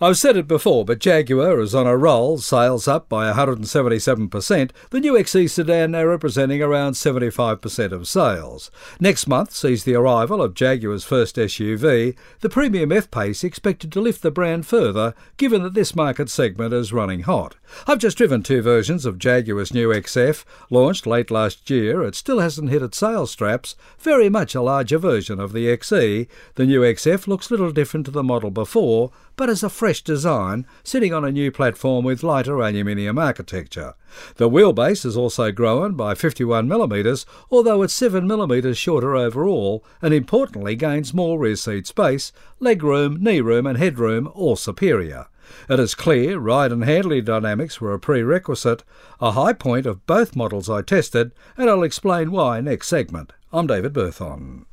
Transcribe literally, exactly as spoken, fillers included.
I've said it before, but Jaguar is on a roll, sales up by one hundred seventy-seven percent, the new X E sedan now representing around seventy-five percent of sales. Next month sees the arrival of Jaguar's first S U V, the Premium F-Pace expected to lift the brand further, given that this market segment is running hot. I've just driven two versions of Jaguar's new X F, launched late last year. It still hasn't hit its sales straps, very much a larger version of the X E. The new X F looks little different to the model before, but as a fresh design, sitting on a new platform with lighter aluminium architecture. The wheelbase has also grown by fifty-one millimetres, although it's seven millimetres shorter overall, and importantly gains more rear seat space, legroom, knee room and headroom all superior. It is clear ride and handling dynamics were a prerequisite, a high point of both models I tested, and I'll explain why next segment. I'm David Berthon.